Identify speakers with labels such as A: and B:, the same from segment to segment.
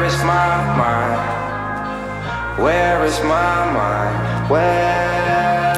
A: is my mind? Where is my mind? Where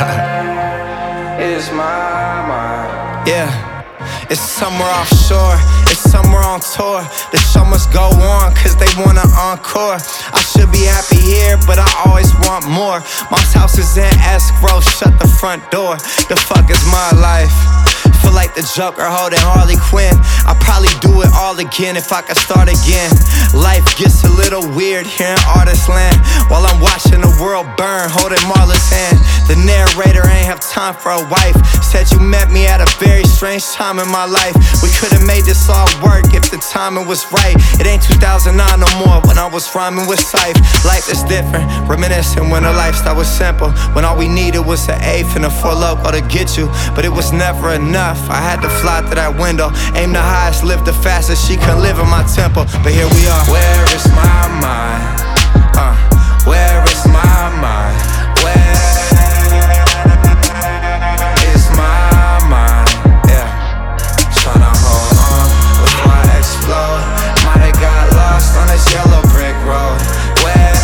A: is my mind?
B: Yeah, it's somewhere offshore, it's somewhere on tour. The show must go on, cause they want an encore. I should be happy here, but I always want more. Mom's house is in escrow, shut the front door. The fuck is my life? Feel like the Joker holding Harley Quinn. I'd probably do it all again if I could start again. Life gets a little weird here in artist land, while I'm watching the world burn, holding Marla's hand. The narrator ain't have time for a wife. Said you met me at a very strange time in my life. We could've made this all work if the timing was right. It ain't 2009 no more when I was rhyming with Syph. Life is different, reminiscing when the lifestyle was simple, when all we needed was an eighth and a Four Loko to get you. But it was never enough, I had to fly through that window. Aim the highest, live the fastest, she couldn't live in my temple. But here we are.
A: Where is my mind? Where is my mind? Where is my mind? Yeah, tryna hold on before I explode. Might have got lost on this yellow brick road. Where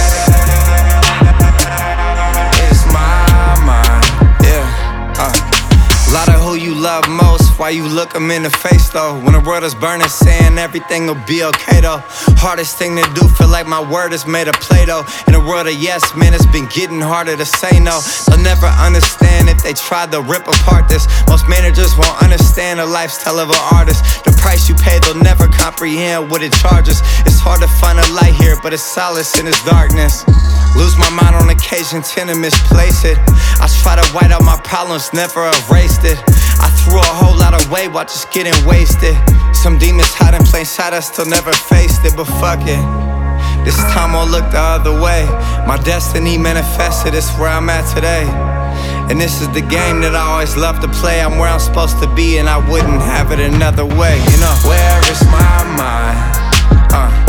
A: is my mind?
B: Yeah, lot of who you love most, why you look them in the face though. When the world is burning, saying everything will be okay though. Hardest thing to do, feel like my word is made of Play-Doh. In a world of yes, man, it's been getting harder to say no. They'll never understand if they try to rip apart this. Most managers won't understand the lifestyle of an artist. The price you pay, they'll never comprehend what it charges. It's hard to find a light here, but it's solace in its darkness. Lose my mind on occasion, tend to misplace it. I try to white out my problems, never erased it. I threw a whole lot away while just getting wasted. Some demons hide in plain sight, I still never faced it. But fuck it, this time I'll look the other way. My destiny manifested, it's where I'm at today. And this is the game that I always love to play. I'm where I'm supposed to be and I wouldn't have it another way, you know.
A: Where is my mind?